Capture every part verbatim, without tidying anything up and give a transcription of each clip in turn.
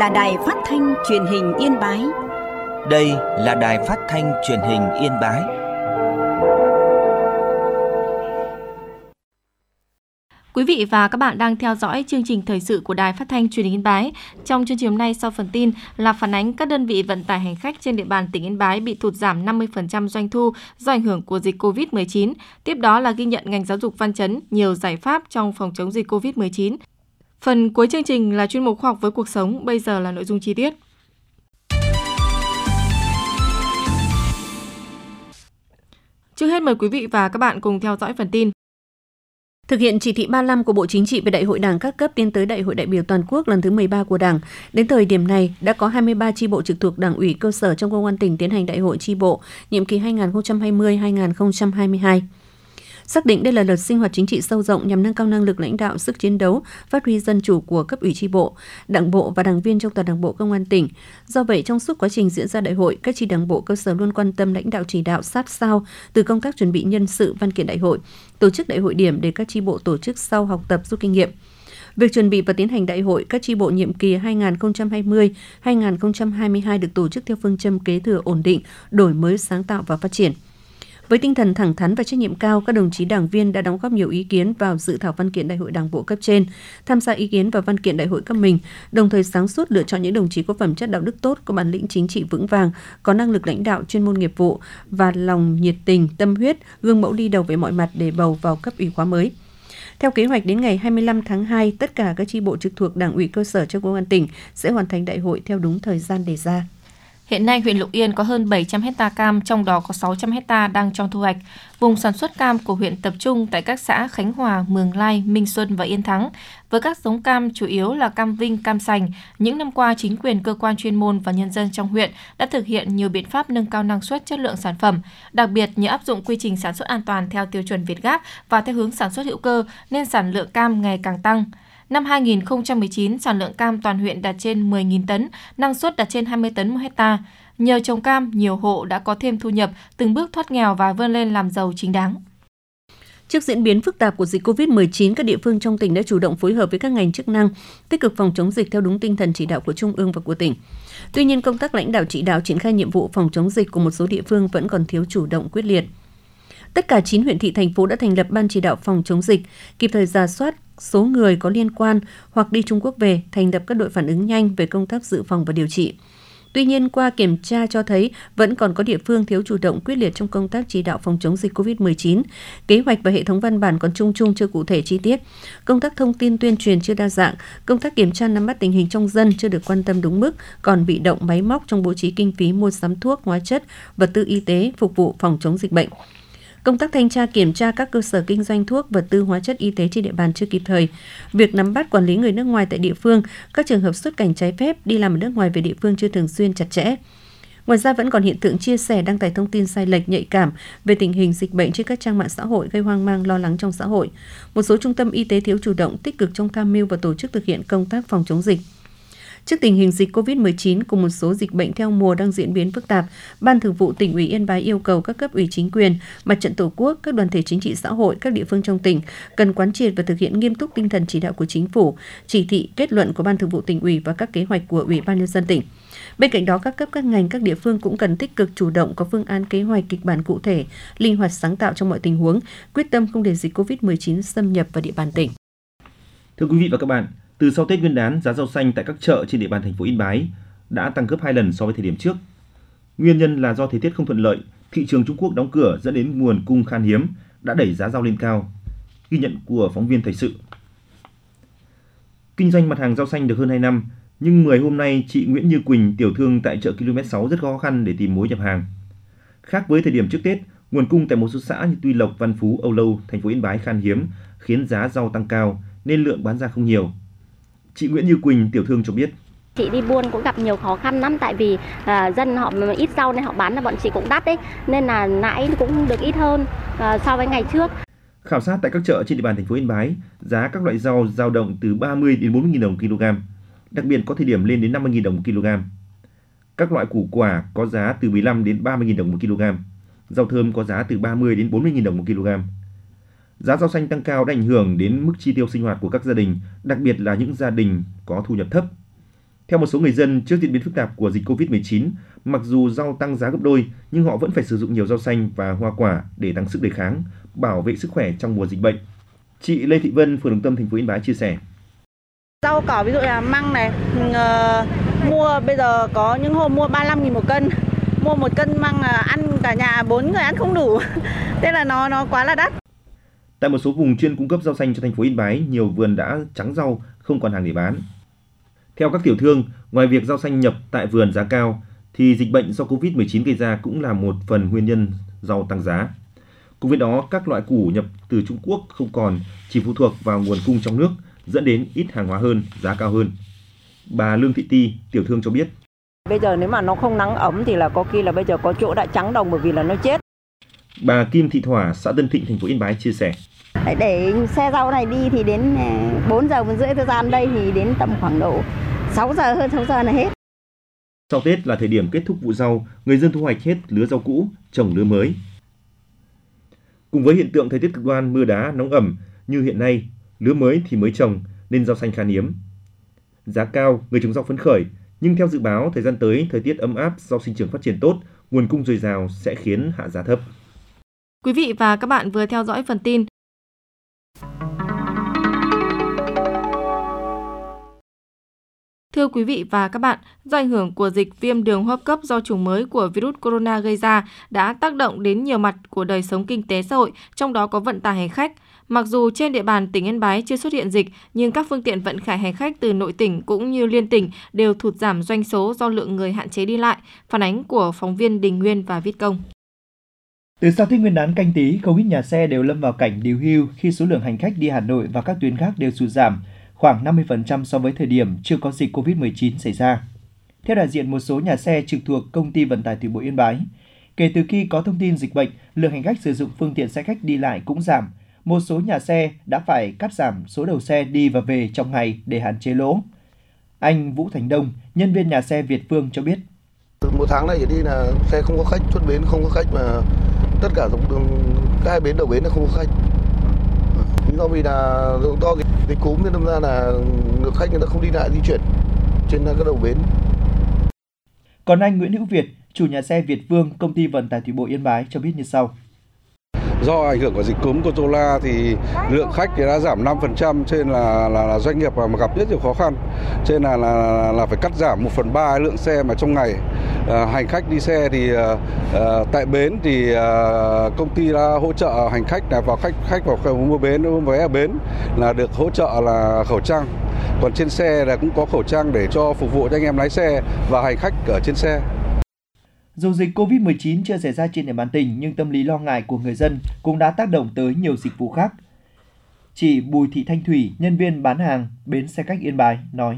là đài phát thanh truyền hình Yên Bái. Đây là đài phát thanh truyền hình Yên Bái. Quý vị và các bạn đang theo dõi chương trình thời sự của Đài Phát thanh Truyền hình Yên Bái. Trong chương trình hôm nay, sau phần tin là phản ánh các đơn vị vận tải hành khách trên địa bàn tỉnh Yên Bái bị thụt giảm năm mươi phần trăm doanh thu do ảnh hưởng của dịch covid mười chín. Tiếp đó là ghi nhận ngành giáo dục Văn Chấn nhiều giải pháp trong phòng chống dịch covid mười chín. Phần cuối chương trình là chuyên mục Khoa học với cuộc sống, bây giờ là nội dung chi tiết. Trước hết mời quý vị và các bạn cùng theo dõi phần tin. Thực hiện chỉ thị ba mươi lăm của Bộ Chính trị về Đại hội Đảng các cấp tiến tới Đại hội đại biểu toàn quốc lần thứ mười ba của Đảng, đến thời điểm này đã có hai mươi ba chi bộ trực thuộc Đảng ủy cơ sở trong công an tỉnh tiến hành Đại hội chi bộ nhiệm kỳ hai nghìn không trăm hai mươi đến hai nghìn không trăm hai mươi hai. Xác định đây là đợt sinh hoạt chính trị sâu rộng nhằm nâng cao năng lực lãnh đạo, sức chiến đấu, phát huy dân chủ của cấp ủy chi bộ, đảng bộ và đảng viên trong toàn đảng bộ công an tỉnh. Do vậy, trong suốt quá trình diễn ra đại hội, các chi đảng bộ cơ sở luôn quan tâm lãnh đạo chỉ đạo sát sao từ công tác chuẩn bị nhân sự, văn kiện đại hội, tổ chức đại hội điểm để các chi bộ tổ chức sau học tập rút kinh nghiệm. Việc chuẩn bị và tiến hành đại hội các chi bộ nhiệm kỳ hai nghìn không trăm hai mươi đến hai nghìn không trăm hai mươi hai được tổ chức theo phương châm kế thừa ổn định, đổi mới, sáng tạo và phát triển. Với tinh thần thẳng thắn và trách nhiệm cao, các đồng chí đảng viên đã đóng góp nhiều ý kiến vào dự thảo văn kiện đại hội đảng bộ cấp trên, tham gia ý kiến vào văn kiện đại hội cấp mình, đồng thời sáng suốt lựa chọn những đồng chí có phẩm chất đạo đức tốt, có bản lĩnh chính trị vững vàng, có năng lực lãnh đạo, chuyên môn nghiệp vụ và lòng nhiệt tình, tâm huyết, gương mẫu đi đầu về mọi mặt để bầu vào cấp ủy khóa mới. Theo kế hoạch, đến ngày hai mươi lăm tháng hai, tất cả các chi bộ trực thuộc Đảng ủy cơ sở trong công an tỉnh sẽ hoàn thành đại hội theo đúng thời gian đề ra. Hiện nay, huyện Lục Yên có hơn bảy trăm héc ta cam, trong đó có sáu trăm héc ta đang trong thu hoạch. Vùng sản xuất cam của huyện tập trung tại các xã Khánh Hòa, Mường Lai, Minh Xuân và Yên Thắng. Với các giống cam chủ yếu là cam Vinh, cam sành, những năm qua chính quyền, cơ quan chuyên môn và nhân dân trong huyện đã thực hiện nhiều biện pháp nâng cao năng suất, chất lượng sản phẩm. Đặc biệt, nhờ áp dụng quy trình sản xuất an toàn theo tiêu chuẩn Việt Gáp và theo hướng sản xuất hữu cơ nên sản lượng cam ngày càng tăng. Năm hai nghìn không trăm mười chín, sản lượng cam toàn huyện đạt trên mười nghìn tấn, năng suất đạt trên hai mươi tấn một hecta. Nhờ trồng cam, nhiều hộ đã có thêm thu nhập, từng bước thoát nghèo và vươn lên làm giàu chính đáng. Trước diễn biến phức tạp của dịch covid mười chín, các địa phương trong tỉnh đã chủ động phối hợp với các ngành chức năng, tích cực phòng chống dịch theo đúng tinh thần chỉ đạo của Trung ương và của tỉnh. Tuy nhiên, công tác lãnh đạo chỉ đạo triển khai nhiệm vụ phòng chống dịch của một số địa phương vẫn còn thiếu chủ động quyết liệt. Tất cả chín huyện thị thành phố đã thành lập ban chỉ đạo phòng chống dịch, kịp thời rà soát số người có liên quan hoặc đi Trung Quốc về, thành lập các đội phản ứng nhanh về công tác dự phòng và điều trị. Tuy nhiên, qua kiểm tra cho thấy vẫn còn có địa phương thiếu chủ động quyết liệt trong công tác chỉ đạo phòng chống dịch covid mười chín. Kế hoạch và hệ thống văn bản còn chung chung chưa cụ thể chi tiết. Công tác thông tin tuyên truyền chưa đa dạng, công tác kiểm tra nắm bắt tình hình trong dân chưa được quan tâm đúng mức, còn bị động máy móc trong bố trí kinh phí mua sắm thuốc, hóa chất, vật tư y tế phục vụ phòng chống dịch bệnh. Công tác thanh tra kiểm tra các cơ sở kinh doanh thuốc, vật tư hóa chất y tế trên địa bàn chưa kịp thời. Việc nắm bắt quản lý người nước ngoài tại địa phương, các trường hợp xuất cảnh trái phép đi làm ở nước ngoài về địa phương chưa thường xuyên chặt chẽ. Ngoài ra vẫn còn hiện tượng chia sẻ đăng tải thông tin sai lệch, nhạy cảm về tình hình dịch bệnh trên các trang mạng xã hội gây hoang mang lo lắng trong xã hội. Một số trung tâm y tế thiếu chủ động, tích cực trong tham mưu và tổ chức thực hiện công tác phòng chống dịch. Trước tình hình dịch covid mười chín cùng một số dịch bệnh theo mùa đang diễn biến phức tạp, Ban Thường vụ Tỉnh ủy Yên Bái yêu cầu các cấp ủy chính quyền, Mặt trận Tổ quốc, các đoàn thể chính trị xã hội, các địa phương trong tỉnh cần quán triệt và thực hiện nghiêm túc tinh thần chỉ đạo của Chính phủ, chỉ thị, kết luận của Ban Thường vụ Tỉnh ủy và các kế hoạch của Ủy ban nhân dân tỉnh. Bên cạnh đó, các cấp các ngành, các địa phương cũng cần tích cực chủ động có phương án, kế hoạch, kịch bản cụ thể, linh hoạt sáng tạo trong mọi tình huống, quyết tâm không để dịch covid mười chín xâm nhập vào địa bàn tỉnh. Thưa quý vị và các bạn, từ sau Tết Nguyên đán, giá rau xanh tại các chợ trên địa bàn thành phố Yên Bái đã tăng gấp hai lần so với thời điểm trước. Nguyên nhân là do thời tiết không thuận lợi, thị trường Trung Quốc đóng cửa dẫn đến nguồn cung khan hiếm đã đẩy giá rau lên cao. Ghi nhận của phóng viên thời sự. Kinh doanh mặt hàng rau xanh được hơn hai năm, nhưng mười hôm nay chị Nguyễn Như Quỳnh, tiểu thương tại chợ ki lô mét sáu rất khó khăn để tìm mối nhập hàng. Khác với thời điểm trước Tết, nguồn cung tại một số xã như Tuy Lộc, Văn Phú, Âu Lâu, thành phố Yên Bái khan hiếm khiến giá rau tăng cao nên lượng bán ra không nhiều. Chị Nguyễn Như Quỳnh, tiểu thương cho biết. Chị đi buôn cũng gặp nhiều khó khăn lắm, tại vì à, dân họ ít rau nên họ bán là bọn chị cũng đắt đấy, nên là lãi cũng được ít hơn à, so với ngày trước. Khảo sát tại các chợ trên địa bàn thành phố Yên Bái, giá các loại rau dao động từ ba mươi đến bốn mươi nghìn đồng một kg, đặc biệt có thời điểm lên đến năm mươi nghìn đồng một kg. Các loại củ quả có giá từ mười lăm đến ba mươi nghìn đồng một kg, rau thơm có giá từ ba mươi đến bốn mươi nghìn đồng một kg. Giá rau xanh tăng cao đã ảnh hưởng đến mức chi tiêu sinh hoạt của các gia đình, đặc biệt là những gia đình có thu nhập thấp. Theo một số người dân, trước diễn biến phức tạp của dịch covid mười chín, mặc dù rau tăng giá gấp đôi, nhưng họ vẫn phải sử dụng nhiều rau xanh và hoa quả để tăng sức đề kháng, bảo vệ sức khỏe trong mùa dịch bệnh. Chị Lê Thị Vân, phường Đồng Tâm, thành phố Yên Bái chia sẻ. Rau cỏ ví dụ là măng này, uh, mua bây giờ có những hôm mua ba mươi lăm nghìn một cân, mua một cân măng là ăn cả nhà bốn người ăn không đủ, thế là nó nó quá là đắt. Tại một số vùng chuyên cung cấp rau xanh cho thành phố Yên Bái, nhiều vườn đã trắng rau, không còn hàng để bán. Theo các tiểu thương, ngoài việc rau xanh nhập tại vườn giá cao, thì dịch bệnh do covid mười chín gây ra cũng là một phần nguyên nhân rau tăng giá. Cùng với đó, các loại củ nhập từ Trung Quốc không còn, chỉ phụ thuộc vào nguồn cung trong nước, dẫn đến ít hàng hóa hơn, giá cao hơn. Bà Lương Thị Ti, tiểu thương cho biết. Bây giờ nếu mà nó không nắng ấm thì là có khi là bây giờ có chỗ đã trắng đồng bởi vì là nó chết. Bà Kim Thị Thỏa, xã Tân Thịnh, thành phố Yên Bái chia sẻ. Để xe rau này đi thì đến bốn giờ rưỡi thời gian đây thì đến tầm khoảng độ sáu giờ hơn sáu giờ là hết. Sau Tết là thời điểm kết thúc vụ rau, người dân thu hoạch hết lứa rau cũ, trồng lứa mới. Cùng với hiện tượng thời tiết cực đoan mưa đá, nóng ẩm như hiện nay, lứa mới thì mới trồng nên rau xanh khan hiếm. Giá cao, người trồng rau phấn khởi, nhưng theo dự báo thời gian tới thời tiết ấm áp, rau sinh trưởng phát triển tốt, nguồn cung dồi dào sẽ khiến hạ giá thấp. Quý vị và các bạn vừa theo dõi phần tin. Thưa quý vị và các bạn, do ảnh hưởng của dịch viêm đường hô hấp cấp do chủng mới của virus corona gây ra đã tác động đến nhiều mặt của đời sống kinh tế xã hội, trong đó có vận tải hành khách. Mặc dù trên địa bàn tỉnh Yên Bái chưa xuất hiện dịch, nhưng các phương tiện vận tải hành khách từ nội tỉnh cũng như liên tỉnh đều thụt giảm doanh số do lượng người hạn chế đi lại. Phản ánh của phóng viên Đình Nguyên và Viết Công. Từ sau Tết Nguyên đán Canh Tý, không ít nhà xe đều lâm vào cảnh điều hưu khi số lượng hành khách đi Hà Nội và các tuyến khác đều sụt giảm, khoảng năm mươi phần trăm so với thời điểm chưa có dịch covid mười chín xảy ra. Theo đại diện một số nhà xe trực thuộc Công ty Vận tải Thủy bộ Yên Bái, kể từ khi có thông tin dịch bệnh, lượng hành khách sử dụng phương tiện xe khách đi lại cũng giảm. Một số nhà xe đã phải cắt giảm số đầu xe đi và về trong ngày để hạn chế lỗ. Anh Vũ Thành Đông, nhân viên nhà xe Việt Phương cho biết. Một tháng này đi là xe không có khách, xuất bến không có khách, mà tất cả các hai bến đầu bến là không có khách. Do vì là do cái dịch cúm nên đâm ra là lượng khách người ta không đi lại di chuyển trên các đầu bến. Còn anh Nguyễn Hữu Việt, chủ nhà xe Việt Vương, Công ty Vận tải Thủy bộ Yên Bái cho biết như sau. Do ảnh hưởng của dịch cúm corona thì lượng khách thì đã giảm năm phần trăm, cho nên là, là, là doanh nghiệp mà gặp rất nhiều khó khăn, cho nên là, là, là phải cắt giảm một phần ba lượng xe mà trong ngày. À, hành khách đi xe thì à, tại bến thì à, công ty đã hỗ trợ hành khách là vào khách khách vào mua bến mua vé ở bến là được hỗ trợ là khẩu trang. Còn trên xe là cũng có khẩu trang để cho phục vụ cho anh em lái xe và hành khách ở trên xe. Dù dịch covid mười chín chưa xảy ra trên địa bàn tỉnh, nhưng tâm lý lo ngại của người dân cũng đã tác động tới nhiều dịch vụ khác. Chị Bùi Thị Thanh Thủy, nhân viên bán hàng bến xe khách Yên Bái nói: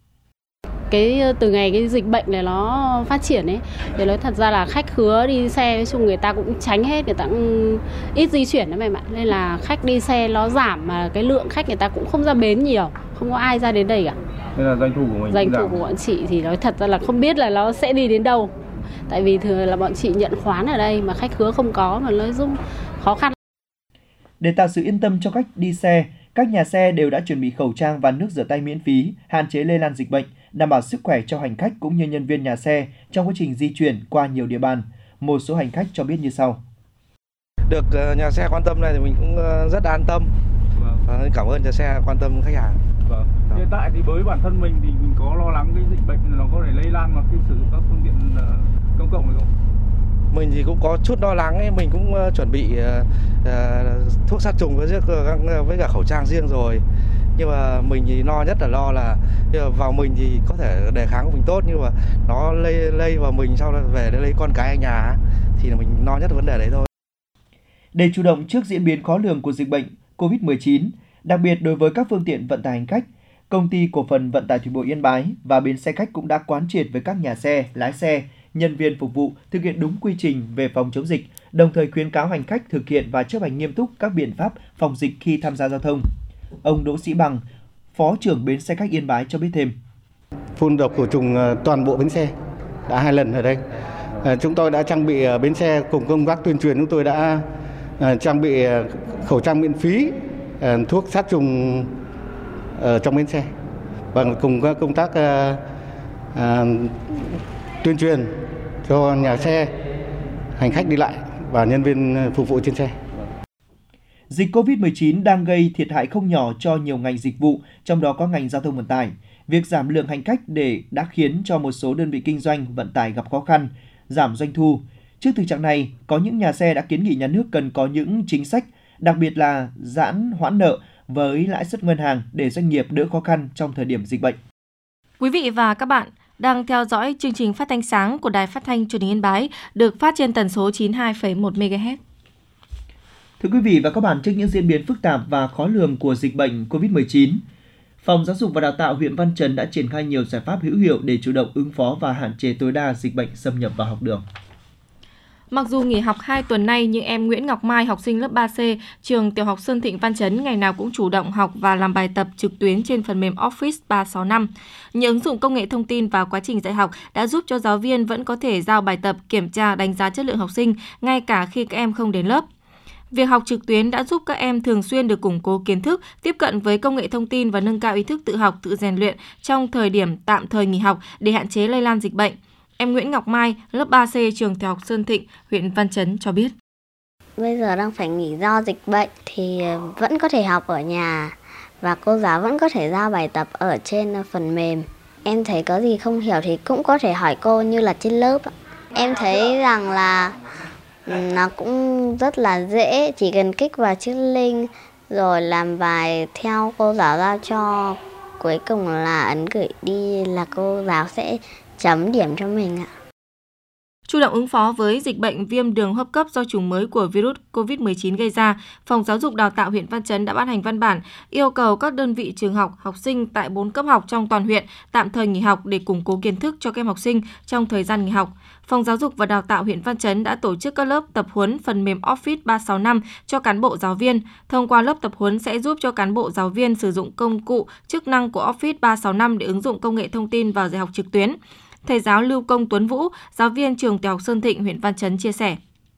Cái từ ngày cái dịch bệnh này nó phát triển ấy, thì nói thật ra là khách khứa đi xe nói chung người ta cũng tránh hết, người ta cũng ít di chuyển đó mày ạ. Nên là khách đi xe nó giảm mà cái lượng khách người ta cũng không ra bến nhiều, không có ai ra đến đây cả. Nên là doanh thu của mình Doanh thu của bọn chị thì nói thật ra là không biết là nó sẽ đi đến đâu. Tại vì thường là bọn chị nhận khoán ở đây mà khách khứa không có, mà nói chung khó khăn. Để tạo sự yên tâm cho khách đi xe, các nhà xe đều đã chuẩn bị khẩu trang và nước rửa tay miễn phí, hạn chế lây lan dịch bệnh, đảm bảo sức khỏe cho hành khách cũng như nhân viên nhà xe trong quá trình di chuyển qua nhiều địa bàn. Một số hành khách cho biết như sau. Được nhà xe quan tâm này thì mình cũng rất an tâm. Vâng. Cảm ơn nhà xe quan tâm khách hàng. Vâng. Hiện tại thì với bản thân mình thì mình có lo lắng cái dịch bệnh nó có thể lây lan mà khi sử dụng các phương tiện công cộng này không? Mình thì cũng có chút lo lắng ấy, mình cũng uh, chuẩn bị uh, uh, thuốc sát trùng với với cả khẩu trang riêng rồi. Nhưng mà mình thì lo nhất là lo là vào mình thì có thể đề kháng của mình tốt, nhưng mà nó lây lây vào mình sau đó về để lấy con cái ở nhà thì là mình lo nhất là vấn đề đấy thôi. Để chủ động trước diễn biến khó lường của dịch bệnh covid mười chín, đặc biệt đối với các phương tiện vận tải hành khách, Công ty Cổ phần Vận tải Thủy bộ Yên Bái và bến xe khách cũng đã quán triệt với các nhà xe, lái xe, nhân viên phục vụ thực hiện đúng quy trình về phòng chống dịch, đồng thời khuyến cáo hành khách thực hiện và chấp hành nghiêm túc các biện pháp phòng dịch khi tham gia giao thông. Ông Đỗ Sĩ Bằng, Phó trưởng bến xe khách Yên Bái cho biết thêm. Phun độc khử trùng toàn bộ bến xe đã hai lần ở đây. Chúng tôi đã trang bị bến xe cùng công tác tuyên truyền, chúng tôi đã trang bị khẩu trang miễn phí, thuốc sát trùng ở trong bến xe và cùng các công tác à, tuyên truyền cho nhà xe, hành khách đi lại và nhân viên phục vụ trên xe. Dịch covid mười chín đang gây thiệt hại không nhỏ cho nhiều ngành dịch vụ, trong đó có ngành giao thông vận tải. Việc giảm lượng hành khách để đã khiến cho một số đơn vị kinh doanh vận tải gặp khó khăn, giảm doanh thu. Trước thực trạng này, có những nhà xe đã kiến nghị nhà nước cần có những chính sách, đặc biệt là giãn hoãn nợ với lãi suất ngân hàng để doanh nghiệp đỡ khó khăn trong thời điểm dịch bệnh. Quý vị và các bạn đang theo dõi chương trình phát thanh sáng của Đài Phát thanh Truyền hình Yên Bái được phát trên tần số chín mươi hai phẩy một mê ga héc. Thưa quý vị và các bạn, trước những diễn biến phức tạp và khó lường của dịch bệnh covid mười chín, Phòng Giáo dục và Đào tạo huyện Văn Chấn đã triển khai nhiều giải pháp hữu hiệu để chủ động ứng phó và hạn chế tối đa dịch bệnh xâm nhập vào học đường. Mặc dù nghỉ học hai tuần nay, nhưng em Nguyễn Ngọc Mai, học sinh lớp ba C, trường tiểu học Sơn Thịnh Văn Chấn ngày nào cũng chủ động học và làm bài tập trực tuyến trên phần mềm Office ba sáu năm. Nhờ ứng dụng công nghệ thông tin vào quá trình dạy học đã giúp cho giáo viên vẫn có thể giao bài tập, kiểm tra, đánh giá chất lượng học sinh ngay cả khi các em không đến lớp. Việc học trực tuyến đã giúp các em thường xuyên được củng cố kiến thức, tiếp cận với công nghệ thông tin và nâng cao ý thức tự học, tự rèn luyện trong thời điểm tạm thời nghỉ học để hạn chế lây lan dịch bệnh. Em Nguyễn Ngọc Mai, lớp ba C, trường tiểu học Sơn Thịnh, huyện Văn Chấn cho biết. Bây giờ đang phải nghỉ do dịch bệnh thì vẫn có thể học ở nhà và cô giáo vẫn có thể giao bài tập ở trên phần mềm. Em thấy có gì không hiểu thì cũng có thể hỏi cô như là trên lớp. Em thấy rằng là nó cũng rất là dễ, chỉ cần kích vào chữ link rồi làm bài theo cô giáo giao cho. Cuối cùng là ấn gửi đi là cô giáo sẽ chấm điểm cho mình ạ. Chủ động ứng phó với dịch bệnh viêm đường hô hấp cấp do chủng mới của virus covid mười chín gây ra, Phòng Giáo dục Đào tạo huyện Văn Chấn đã ban hành văn bản yêu cầu các đơn vị trường học, học sinh tại bốn cấp học trong toàn huyện tạm thời nghỉ học để củng cố kiến thức cho các em học sinh trong thời gian nghỉ học. Phòng Giáo dục và Đào tạo huyện Văn Chấn đã tổ chức các lớp tập huấn phần mềm Office ba sáu năm cho cán bộ giáo viên. Thông qua lớp tập huấn sẽ giúp cho cán bộ giáo viên sử dụng công cụ, chức năng của Office ba sáu năm để ứng dụng công nghệ thông tin vào dạy học trực tuyến. Thầy giáo Lưu Công Tuấn Vũ, giáo viên trường tiểu học Sơn Thịnh, huyện Văn Chấn chia sẻ.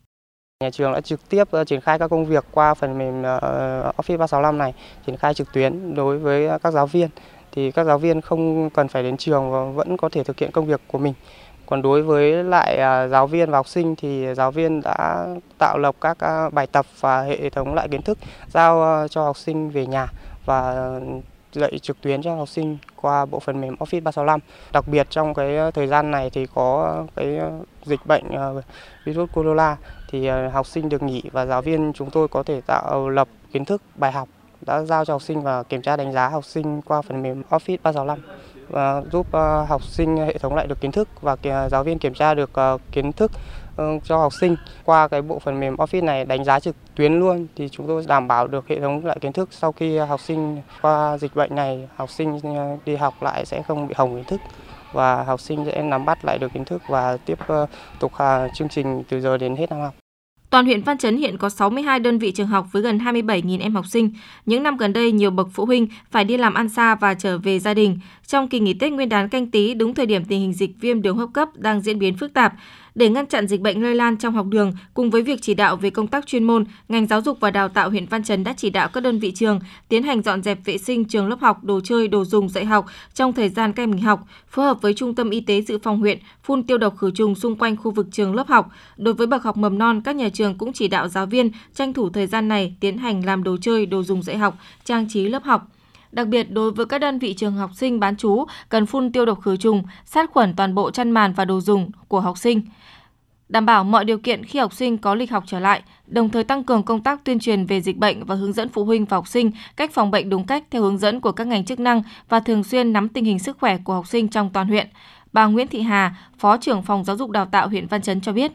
Nhà trường đã trực tiếp triển khai các công việc qua phần mềm Office ba sáu năm này, triển khai trực tuyến đối với các giáo viên. Thì các giáo viên không cần phải đến trường và vẫn có thể thực hiện công việc của mình. Còn đối với lại giáo viên và học sinh thì giáo viên đã tạo lập các bài tập và hệ thống lại kiến thức giao cho học sinh về nhà và dạy trực tuyến cho học sinh qua bộ phần mềm Office ba sáu năm. Đặc biệt trong cái thời gian này thì có cái dịch bệnh virus corona thì học sinh được nghỉ và giáo viên chúng tôi có thể tạo lập kiến thức bài học đã giao cho học sinh và kiểm tra đánh giá học sinh qua phần mềm Office ba sáu năm và giúp học sinh hệ thống lại được kiến thức và giáo viên kiểm tra được kiến thức cho học sinh qua cái bộ phần mềm Office này, đánh giá trực tuyến luôn thì chúng tôi đảm bảo được hệ thống lại kiến thức. Sau khi học sinh qua dịch bệnh này, học sinh đi học lại sẽ không bị hỏng kiến thức và học sinh sẽ nắm bắt lại được kiến thức và tiếp tục chương trình từ giờ đến hết năm học. Toàn huyện Văn Chấn hiện có sáu mươi hai đơn vị trường học với gần hai mươi bảy nghìn em học sinh. Những năm gần đây, nhiều bậc phụ huynh phải đi làm ăn xa và trở về gia đình. Trong kỳ nghỉ Tết Nguyên đán Canh Tý, đúng thời điểm tình hình dịch viêm đường hô hấp cấp đang diễn biến phức tạp. Để ngăn chặn dịch bệnh lây lan trong học đường, cùng với việc chỉ đạo về công tác chuyên môn, ngành giáo dục và đào tạo huyện Văn Chấn đã chỉ đạo các đơn vị trường tiến hành dọn dẹp vệ sinh trường lớp học, đồ chơi, đồ dùng dạy học trong thời gian các em nghỉ học, phối hợp với Trung tâm Y tế Dự phòng huyện phun tiêu độc khử trùng xung quanh khu vực trường lớp học. Đối với bậc học mầm non, các nhà trường cũng chỉ đạo giáo viên tranh thủ thời gian này tiến hành làm đồ chơi, đồ dùng dạy học, trang trí lớp học. Đặc biệt, đối với các đơn vị trường học sinh bán trú, cần phun tiêu độc khử trùng, sát khuẩn toàn bộ chăn màn và đồ dùng của học sinh, đảm bảo mọi điều kiện khi học sinh có lịch học trở lại, đồng thời tăng cường công tác tuyên truyền về dịch bệnh và hướng dẫn phụ huynh và học sinh cách phòng bệnh đúng cách theo hướng dẫn của các ngành chức năng và thường xuyên nắm tình hình sức khỏe của học sinh trong toàn huyện. Bà Nguyễn Thị Hà, Phó trưởng Phòng Giáo dục Đào tạo huyện Văn Chấn cho biết.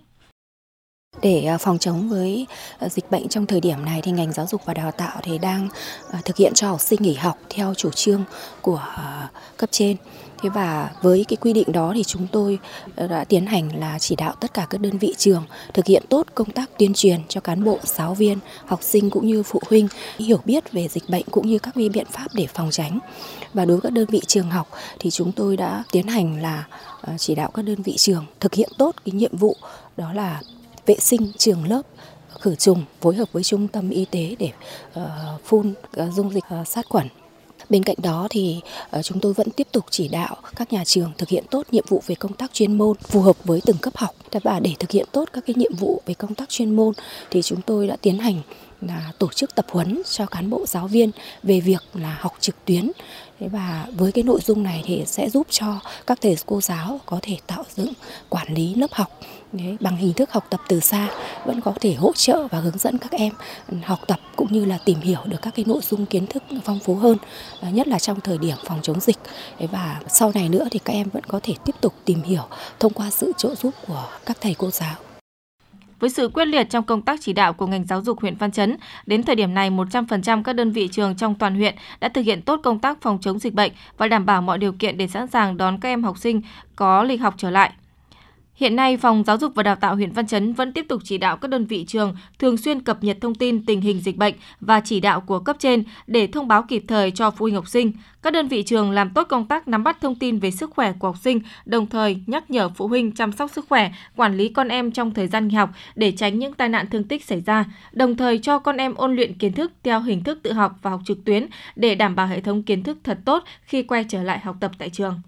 Để phòng chống với dịch bệnh trong thời điểm này thì ngành giáo dục và đào tạo thì đang thực hiện cho học sinh nghỉ học theo chủ trương của cấp trên. Thế và với cái quy định đó thì chúng tôi đã tiến hành là chỉ đạo tất cả các đơn vị trường thực hiện tốt công tác tuyên truyền cho cán bộ, giáo viên, học sinh cũng như phụ huynh hiểu biết về dịch bệnh cũng như các biện pháp để phòng tránh. Và đối với các đơn vị trường học thì chúng tôi đã tiến hành là chỉ đạo các đơn vị trường thực hiện tốt cái nhiệm vụ đó là vệ sinh trường lớp, khử trùng, phối hợp với trung tâm y tế để uh, phun uh, dung dịch uh, sát khuẩn. Bên cạnh đó thì chúng tôi vẫn tiếp tục chỉ đạo các nhà trường thực hiện tốt nhiệm vụ về công tác chuyên môn phù hợp với từng cấp học. Và để thực hiện tốt các cái nhiệm vụ về công tác chuyên môn thì chúng tôi đã tiến hành là tổ chức tập huấn cho cán bộ giáo viên về việc là học trực tuyến. Và với cái nội dung này thì sẽ giúp cho các thầy cô giáo có thể tạo dựng quản lý lớp học Đấy, bằng hình thức học tập từ xa, vẫn có thể hỗ trợ và hướng dẫn các em học tập cũng như là tìm hiểu được các cái nội dung kiến thức phong phú hơn, nhất là trong thời điểm phòng chống dịch. Và sau này nữa thì các em vẫn có thể tiếp tục tìm hiểu thông qua sự trợ giúp của các thầy cô giáo. Với sự quyết liệt trong công tác chỉ đạo của ngành giáo dục huyện Văn Chấn, đến thời điểm này một trăm phần trăm các đơn vị trường trong toàn huyện đã thực hiện tốt công tác phòng chống dịch bệnh và đảm bảo mọi điều kiện để sẵn sàng đón các em học sinh có lịch học trở lại. Hiện nay, Phòng Giáo dục và Đào tạo huyện Văn Chấn vẫn tiếp tục chỉ đạo các đơn vị trường thường xuyên cập nhật thông tin tình hình dịch bệnh và chỉ đạo của cấp trên để thông báo kịp thời cho phụ huynh học sinh. Các đơn vị trường làm tốt công tác nắm bắt thông tin về sức khỏe của học sinh, đồng thời nhắc nhở phụ huynh chăm sóc sức khỏe, quản lý con em trong thời gian nghỉ học để tránh những tai nạn thương tích xảy ra, đồng thời cho con em ôn luyện kiến thức theo hình thức tự học và học trực tuyến để đảm bảo hệ thống kiến thức thật tốt khi quay trở lại học tập tại trường.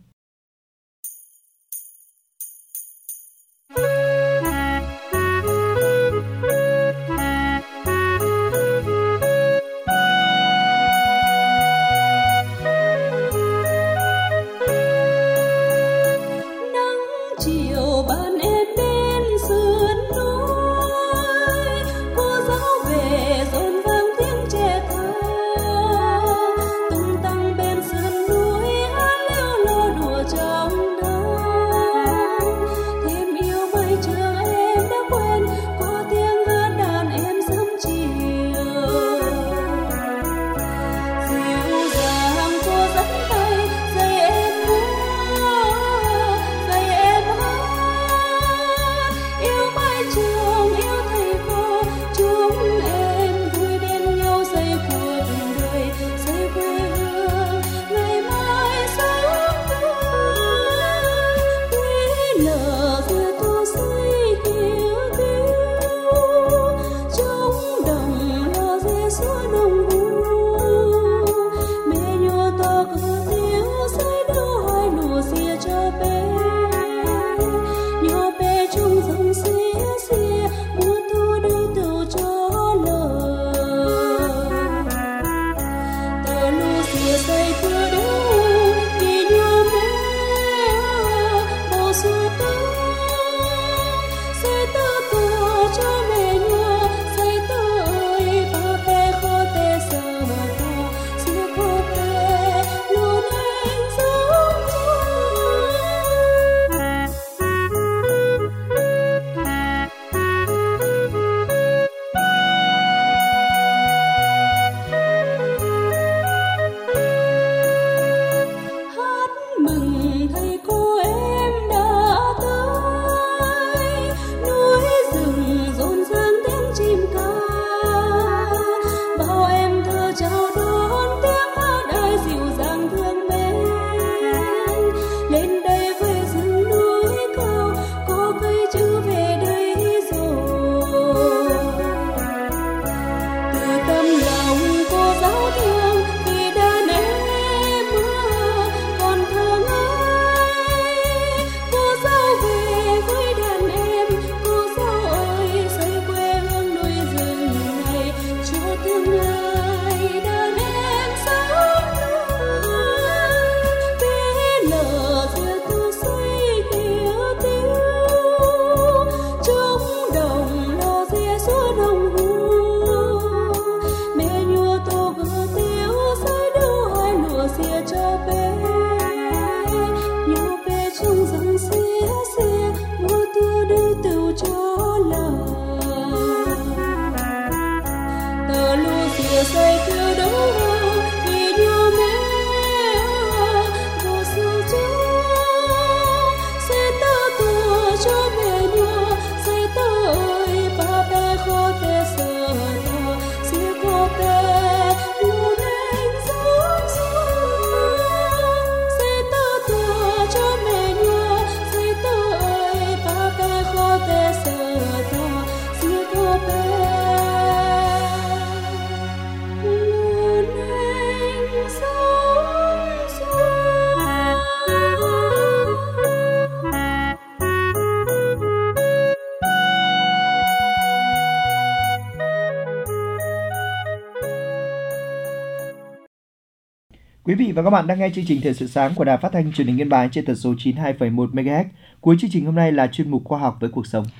Quý vị và các bạn đang nghe chương trình Thời sự sáng của Đài Phát thanh Truyền hình Yên Bái trên tần số chín mươi hai phẩy một mê ga héc. Cuối chương trình hôm nay là chuyên mục Khoa học với cuộc sống.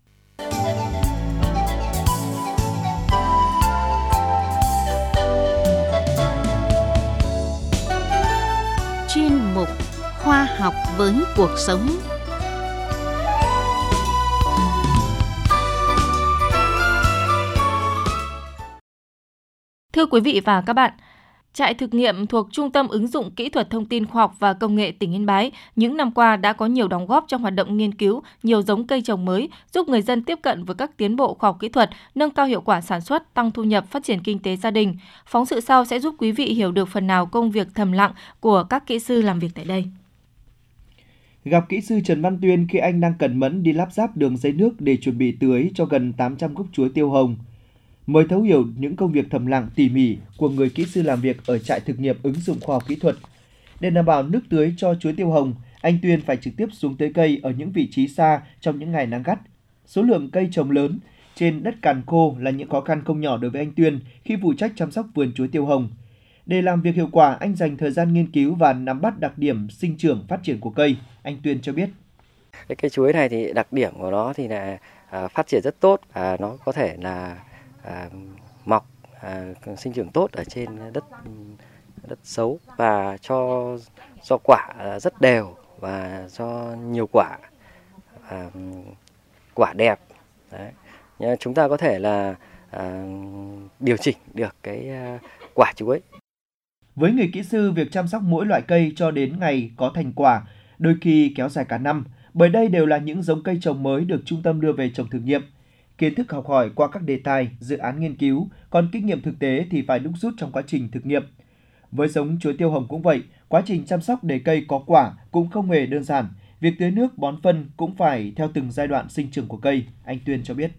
Chuyên mục Khoa học với cuộc sống. Thưa quý vị và các bạn, trại thực nghiệm thuộc Trung tâm Ứng dụng Kỹ thuật Thông tin Khoa học và Công nghệ tỉnh Yên Bái những năm qua đã có nhiều đóng góp trong hoạt động nghiên cứu nhiều giống cây trồng mới, giúp người dân tiếp cận với các tiến bộ khoa học kỹ thuật, nâng cao hiệu quả sản xuất, tăng thu nhập, phát triển kinh tế gia đình. Phóng sự sau sẽ giúp quý vị hiểu được phần nào công việc thầm lặng của các kỹ sư làm việc tại đây. Gặp kỹ sư Trần Văn Tuyên khi anh đang cẩn mẫn đi lắp ráp đường dây nước để chuẩn bị tưới cho gần tám trăm gốc chuối tiêu hồng. Mới thấu hiểu những công việc thầm lặng tỉ mỉ của người kỹ sư làm việc ở trại thực nghiệm ứng dụng khoa học kỹ thuật. Để đảm bảo nước tưới cho chuối tiêu hồng, anh Tuyên phải trực tiếp xuống tưới cây ở những vị trí xa trong những ngày nắng gắt. Số lượng cây trồng lớn trên đất cằn khô là những khó khăn không nhỏ đối với anh Tuyên khi phụ trách chăm sóc vườn chuối tiêu hồng. Để làm việc hiệu quả, anh dành thời gian nghiên cứu và nắm bắt đặc điểm sinh trưởng phát triển của cây. Anh Tuyên cho biết. Cái cây chuối này thì đặc điểm của nó thì là à, phát triển rất tốt, à, nó có thể là À, mọc à, sinh trưởng tốt ở trên đất đất xấu và cho cho quả rất đều và cho nhiều quả, à, quả đẹp. Đấy. Chúng ta có thể là à, điều chỉnh được cái à, quả chuối. Với người kỹ sư, việc chăm sóc mỗi loại cây cho đến ngày có thành quả đôi khi kéo dài cả năm, bởi đây đều là những giống cây trồng mới được trung tâm đưa về trồng thử nghiệm. Kiến thức học hỏi qua các đề tài, dự án nghiên cứu, còn kinh nghiệm thực tế thì phải đúc rút trong quá trình thực nghiệm. Với giống chuối tiêu hồng cũng vậy, quá trình chăm sóc để cây có quả cũng không hề đơn giản. Việc tưới nước, bón phân cũng phải theo từng giai đoạn sinh trưởng của cây, anh Tuyên cho biết.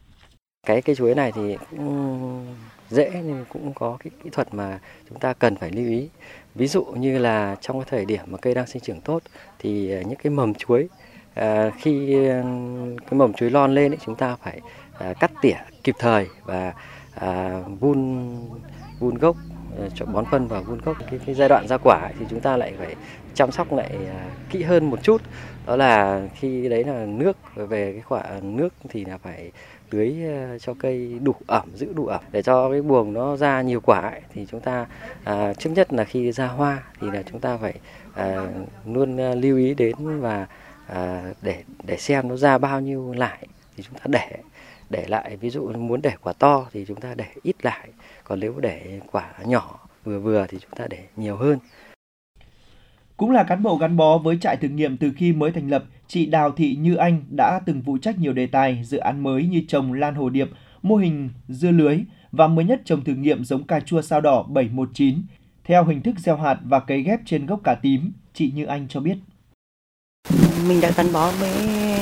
Cái cây chuối này thì cũng dễ nhưng cũng có cái kỹ thuật mà chúng ta cần phải lưu ý. Ví dụ như là trong cái thời điểm mà cây đang sinh trưởng tốt thì những cái mầm chuối, À, khi cái mầm chuối lon lên ấy, chúng ta phải à, cắt tỉa kịp thời và à, vun vun gốc, cho bón phân và vun gốc. Cái, cái giai đoạn ra quả ấy, thì chúng ta lại phải chăm sóc lại à, kỹ hơn một chút. Đó là khi đấy là nước, về cái quả nước thì là phải tưới cho cây đủ ẩm, giữ đủ ẩm để cho cái buồng nó ra nhiều quả ấy, thì chúng ta à, trước nhất là khi ra hoa thì là chúng ta phải à, luôn lưu ý đến và À, để để xem nó ra bao nhiêu lại thì chúng ta để để lại. Ví dụ muốn để quả to thì chúng ta để ít lại, còn nếu để quả nhỏ vừa vừa thì chúng ta để nhiều hơn. Cũng là cán bộ gắn bó với trại thực nghiệm từ khi mới thành lập, chị Đào Thị Như Anh đã từng phụ trách nhiều đề tài, dự án mới như trồng lan hồ điệp, mô hình dưa lưới và mới nhất trồng thử nghiệm giống cà chua sao đỏ bảy một chín theo hình thức gieo hạt và cấy ghép trên gốc cà tím. Chị Như Anh cho biết. Mình đã gắn bó với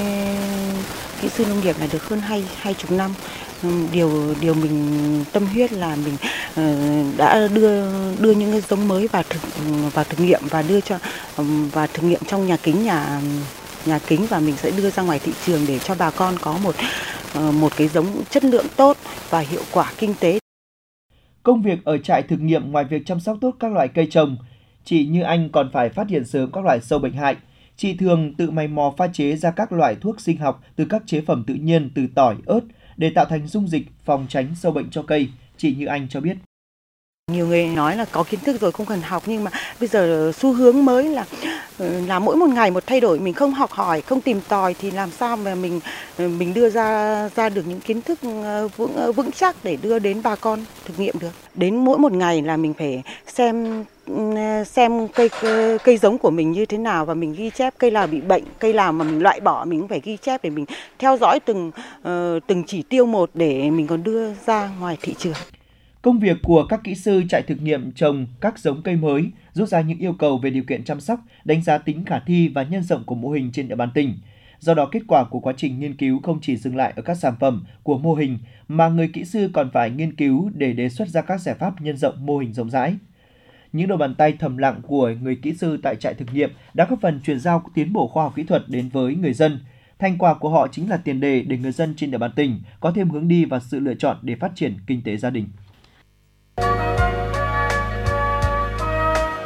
kỹ sư nông nghiệp này được hơn hai hai chục năm. Điều điều mình tâm huyết là mình uh, đã đưa đưa những cái giống mới vào thực vào thực nghiệm và đưa cho um, và thực nghiệm trong nhà kính nhà nhà kính và mình sẽ đưa ra ngoài thị trường để cho bà con có một uh, một cái giống chất lượng tốt và hiệu quả kinh tế. Công việc ở trại thực nghiệm ngoài việc chăm sóc tốt các loại cây trồng, chị Như Anh còn phải phát hiện sớm các loại sâu bệnh hại. Chị thường tự mày mò pha chế ra các loại thuốc sinh học từ các chế phẩm tự nhiên từ tỏi, ớt để tạo thành dung dịch phòng tránh sâu bệnh cho cây. Chị Như Anh cho biết. Nhiều người nói là có kiến thức rồi không cần học, nhưng mà bây giờ xu hướng mới là là mỗi một ngày một thay đổi, mình không học hỏi, không tìm tòi thì làm sao mà mình mình đưa ra ra được những kiến thức vững vững chắc để đưa đến bà con thực nghiệm được. Đến mỗi một ngày là mình phải xem xem cây cây giống của mình như thế nào và mình ghi chép cây nào bị bệnh, cây nào mà mình loại bỏ mình cũng phải ghi chép để mình theo dõi từng uh, từng chỉ tiêu một để mình còn đưa ra ngoài thị trường. Công việc của các kỹ sư trại thực nghiệm trồng các giống cây mới rút ra những yêu cầu về điều kiện chăm sóc, đánh giá tính khả thi và nhân rộng của mô hình trên địa bàn tỉnh. Do đó, kết quả của quá trình nghiên cứu không chỉ dừng lại ở các sản phẩm của mô hình, mà người kỹ sư còn phải nghiên cứu để đề xuất ra các giải pháp nhân rộng mô hình rộng rãi. Những đôi bàn tay thầm lặng của người kỹ sư tại trại thực nghiệm đã góp phần truyền giao tiến bộ khoa học kỹ thuật đến với người dân. Thành quả của họ chính là tiền đề để người dân trên địa bàn tỉnh có thêm hướng đi và sự lựa chọn để phát triển kinh tế gia đình.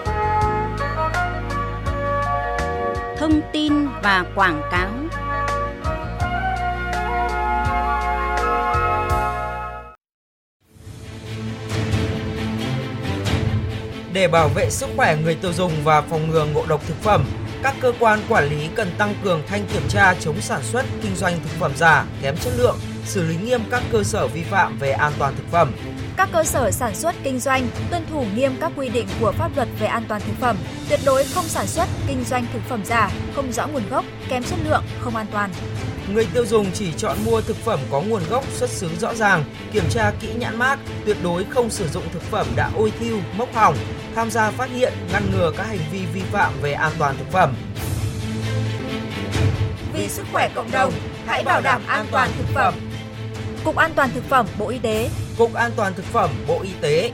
thông tin và quảng cáo. Để bảo vệ sức khỏe người tiêu dùng và phòng ngừa ngộ độc thực phẩm, các cơ quan quản lý cần tăng cường thanh kiểm tra chống sản xuất, kinh doanh thực phẩm giả, kém chất lượng, xử lý nghiêm các cơ sở vi phạm về an toàn thực phẩm. Các cơ sở sản xuất, kinh doanh tuân thủ nghiêm các quy định của pháp luật về an toàn thực phẩm, tuyệt đối không sản xuất, kinh doanh thực phẩm giả, không rõ nguồn gốc, kém chất lượng, không an toàn. Người tiêu dùng chỉ chọn mua thực phẩm có nguồn gốc xuất xứ rõ ràng, kiểm tra kỹ nhãn mác, tuyệt đối không sử dụng thực phẩm đã ôi thiu, mốc hỏng, tham gia phát hiện, ngăn ngừa các hành vi vi phạm về an toàn thực phẩm. Vì sức khỏe cộng đồng, hãy bảo đảm an toàn thực phẩm. Cục An toàn thực phẩm Bộ Y tế. Cục An toàn thực phẩm Bộ Y tế.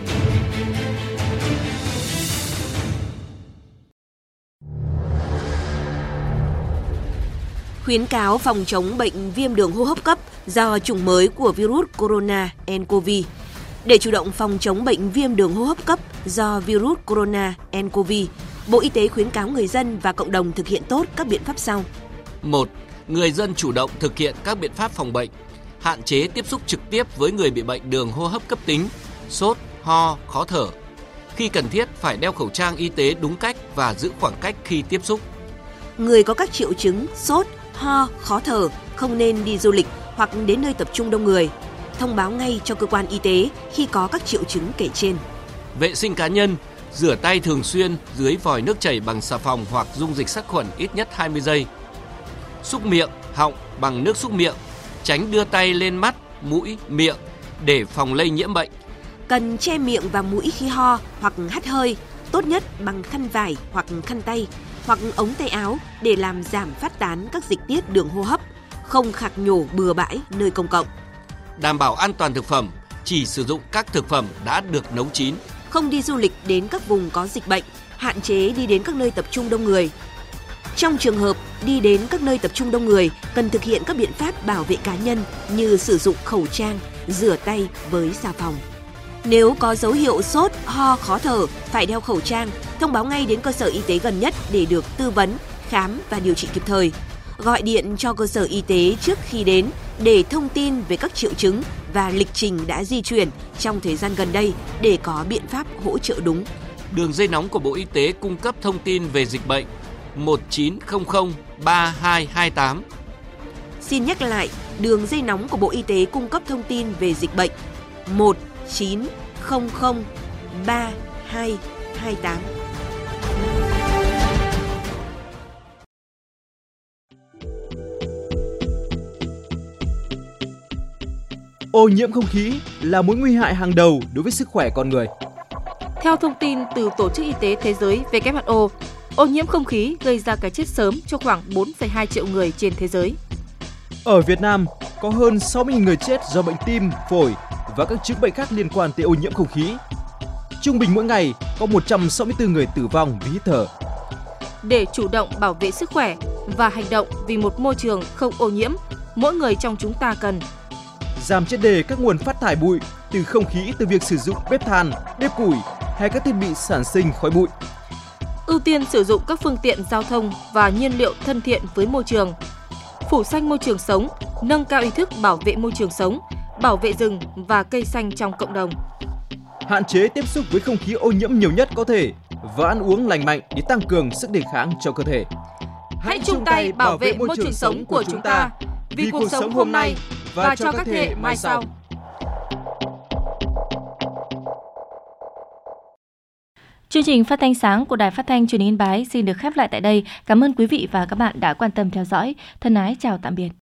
Khuyến cáo phòng chống bệnh viêm đường hô hấp cấp do chủng mới của virus corona nCoV. Để chủ động phòng chống bệnh viêm đường hô hấp cấp do virus corona nCoV, Bộ Y tế khuyến cáo người dân và cộng đồng thực hiện tốt các biện pháp sau. một. Người dân chủ động thực hiện các biện pháp phòng bệnh, hạn chế tiếp xúc trực tiếp với người bị bệnh đường hô hấp cấp tính, sốt, ho, khó thở. Khi cần thiết phải đeo khẩu trang y tế đúng cách và giữ khoảng cách khi tiếp xúc. Người có các triệu chứng sốt, ho, khó thở không nên đi du lịch hoặc đến nơi tập trung đông người. Thông báo ngay cho cơ quan y tế khi có các triệu chứng kể trên. Vệ sinh cá nhân, rửa tay thường xuyên dưới vòi nước chảy bằng xà phòng hoặc dung dịch sát khuẩn ít nhất hai mươi giây. Xúc miệng, họng bằng nước xúc miệng, tránh đưa tay lên mắt, mũi, miệng để phòng lây nhiễm bệnh. Cần che miệng và mũi khi ho hoặc hắt hơi, tốt nhất bằng khăn vải hoặc khăn tay hoặc ống tay áo để làm giảm phát tán các dịch tiết đường hô hấp, không khạc nhổ bừa bãi nơi công cộng. Đảm bảo an toàn thực phẩm, chỉ sử dụng các thực phẩm đã được nấu chín. Không đi du lịch đến các vùng có dịch bệnh, hạn chế đi đến các nơi tập trung đông người. Trong trường hợp đi đến các nơi tập trung đông người, cần thực hiện các biện pháp bảo vệ cá nhân như sử dụng khẩu trang, rửa tay với xà phòng. Nếu có dấu hiệu sốt, ho, khó thở, phải đeo khẩu trang, thông báo ngay đến cơ sở y tế gần nhất để được tư vấn, khám và điều trị kịp thời. Gọi điện cho cơ sở y tế trước khi đến để thông tin về các triệu chứng và lịch trình đã di chuyển trong thời gian gần đây để có biện pháp hỗ trợ đúng. Đường dây nóng của Bộ Y tế cung cấp thông tin về dịch bệnh một chín không không ba hai hai tám. Xin nhắc lại, đường dây nóng của Bộ Y tế cung cấp thông tin về dịch bệnh một chín không không ba hai hai tám. Ô nhiễm không khí là mối nguy hại hàng đầu đối với sức khỏe con người. Theo thông tin từ Tổ chức Y tế Thế giới W H O, ô nhiễm không khí gây ra cái chết sớm cho khoảng bốn phẩy hai triệu người trên thế giới. Ở Việt Nam, có hơn sáu mươi nghìn người chết do bệnh tim, phổi và các chứng bệnh khác liên quan tới ô nhiễm không khí. Trung bình mỗi ngày có một trăm sáu mươi tư người tử vong vì hít thở. Để chủ động bảo vệ sức khỏe và hành động vì một môi trường không ô nhiễm, mỗi người trong chúng ta cần giảm triệt để các nguồn phát thải bụi từ không khí từ việc sử dụng bếp than, bếp củi hay các thiết bị sản sinh khói bụi. Ưu tiên sử dụng các phương tiện giao thông và nhiên liệu thân thiện với môi trường. Phủ xanh môi trường sống, nâng cao ý thức bảo vệ môi trường sống, bảo vệ rừng và cây xanh trong cộng đồng. Hạn chế tiếp xúc với không khí ô nhiễm nhiều nhất có thể và ăn uống lành mạnh để tăng cường sức đề kháng cho cơ thể. Hãy chung tay bảo vệ môi trường sống của chúng ta vì cuộc sống hôm nay và cho các thế hệ mai sau. Chương trình phát thanh sáng của Đài Phát thanh Truyền hình Yên Bái xin được khép lại tại đây. Cảm ơn quý vị và các bạn đã quan tâm theo dõi. Thân ái chào tạm biệt.